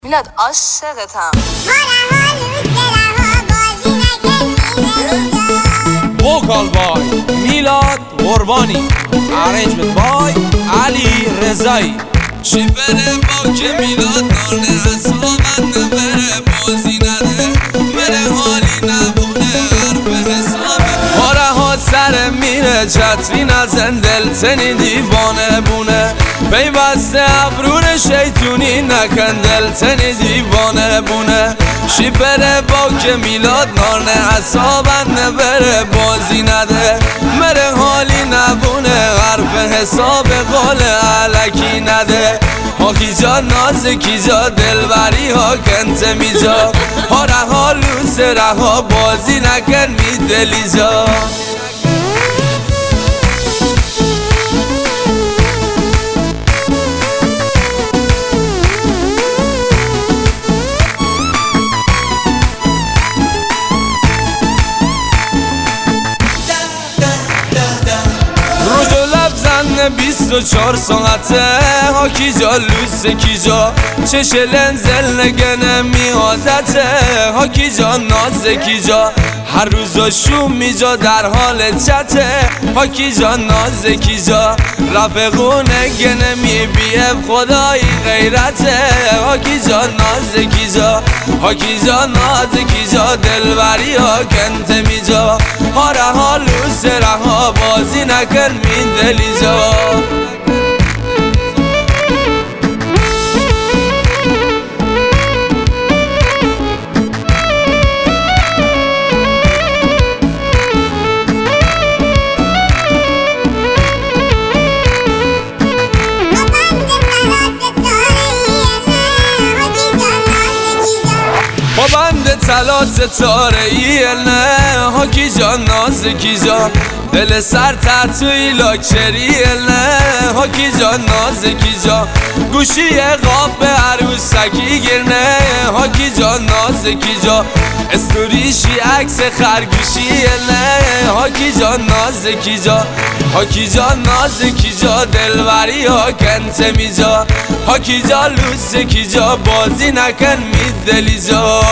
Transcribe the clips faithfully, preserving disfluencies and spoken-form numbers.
میلاد عاشقتم. Vocal by میلاد قربانی، arrangement by علی رضایی. چی بره با که میلاد نانه حسابت نبره بازی نده مره حالی نبونه حرف حسابه هاره ها سر میره چتری نزن دل تنی دیوانه بونه پیوسته ابرون شیطونی نکن دل تنی دیوانه بونه شی بره با که میلاد نانه حسابت نبره بازی نده مره حالی نبونه حرف حساب قول علکی نده هاکی جا نازکی جا دلبری ها کنت میجا ها رها لوس رها بازی نکن می دلی جا بیست و چهار ساعته هاکی جا لوس کی جا چش لنزل نگنه میادته هاکی جا نازه کی جا هر روزا شوم میجا در حال چته هاکی جا نازه کی جا رفقونه گنه میبیه خدایی غیرته هاکی جا نازه کی جا هاکی جا نازه کی جا دلبری ها کنت میجا ها رها لوس رها بازی نکن می دلی جا با بند طلا ستاره ای نه هاکی جا نازکی جا دل سر تحتوی لاکچری نه هاکی جا نازکی جا گوشی قاب به عروسکی گرنه هاکی جا نازکی جا استوریشی عکس خرگوشی نه هاکی جا نازکی جا هاکی جا نازکی جا دلبری ها کنت میجا هاکی جا لوسکی جا بازی نکن می دلی جا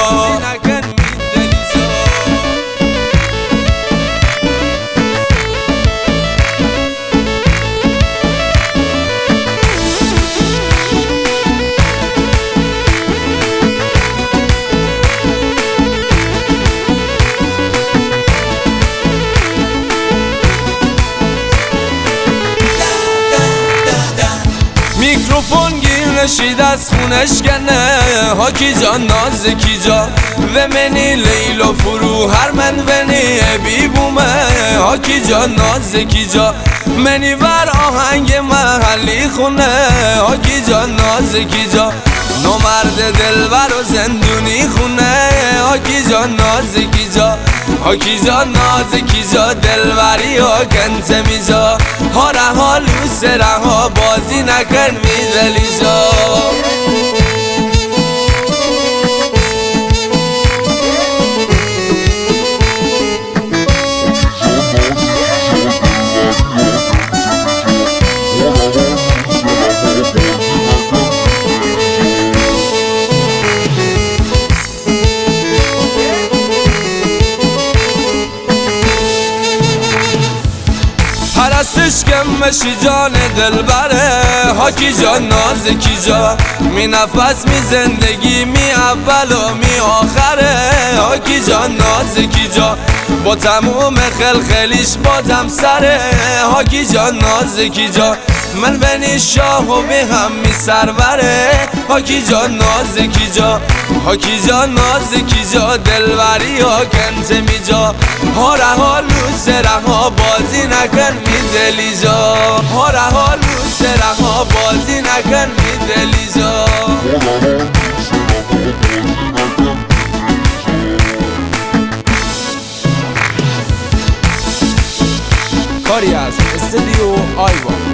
میکروفون گیر نشید از خونش کنه هاکی جا نازکی جا و منی لیلا فرو هر من ونی بی بومه هاکی جا نازکی جا منی بر آهنگ محلی خونه هاکی جا نازکی جا نمرد دلبر و زندونی خونه هاکی جا نازکی جا هاکی جا نازکی جا دلبری ها کنت میجا ها رها لوس رها بازی نکن می دلی جا پرستش کم بشی جان دلبره هاکی جا نازکی جا می نفس می زندگی می اول و می آخره هاکی جا نازکی جا با تموم خلخلیش بازم سره هاکی جا نازکی جا من بنی شاه و به هم می سروره هاکی جا نازکی جا هاکی جا نازکی جا دلبری ها کنت می جا ها رها لوس رها بازی نکن می دلی جا ها رها لوس رها بازی نکن می دلی جا کاری از استودیو آیوا.